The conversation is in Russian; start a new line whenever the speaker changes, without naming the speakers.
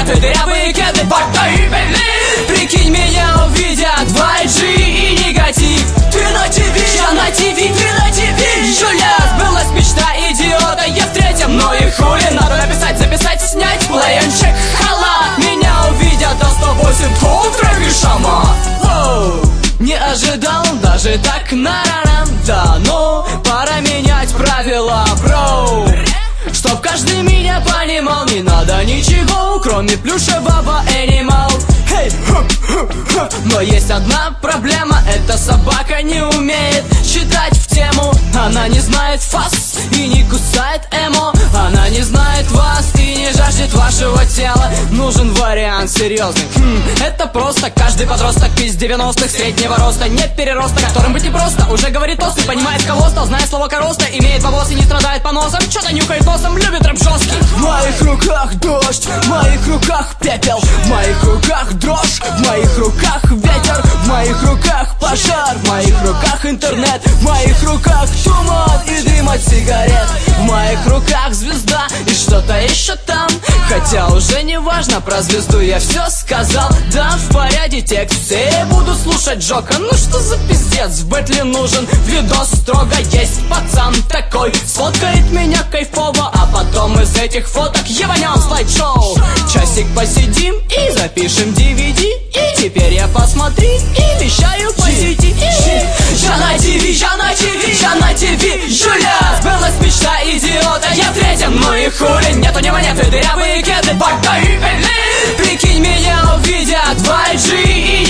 монеты, дырявые кеды, Бакта и Бейли. Прикинь, меня увидят в IG и негатив. Ты на ТВ, я на ТВ, ты на ТВ. Жуля, сбылась мечта идиота, я в третьем, ну и хули. Надо написать, записать и снять, play and check, хала. Меня увидят, а 108 тон, трек и шама. Не ожидал даже так нарарам. Да ну, пора менять правила, бро. Чтоб каждый меня понимал, не надо ничего, кроме плюшевого Animal. Но есть одна проблема, эта собака не умеет читать в тему. Она не знает фас и не кусает эмо. Она не знает вас и не жаждет вашего тела. Нужен вариант серьезный. Это просто каждый подросток из 90-х среднего роста, не перероста, которым быть непросто. Уже говорит тост и понимает, кого стал, знает слово короста, имеет бабос и не страдает поносом. Что-то нюхает носом, любит рэп жесткий. В моих руках дождь, в моих руках пепел, в моих руках дрожь, в моих руках ветер, в моих руках пожар, в моих руках интернет, в моих руках туман и дым от сигарет, в моих руках звезда и что-то еще там. Хотя уже не важно, про звезду я все сказал. Да, в порядке текст, все буду слушать Джока. Ну что за пиздец, в бэтле нужен видос строго. Есть пацан такой, сфоткает меня кайфово, а потом из этих фоток ебанем слайд-шоу. Часик посидим и запишем DVD. И теперь я посмотри и вещаю по сети. Я на ТВ, я на ТВ, я на ТВ. Жуля, сбылась мечта идиота, я в третьем, ну и хули. Нету ни монеты, дырявые кеды, Бакта и Бейли. Прикинь, меня увидят в IG и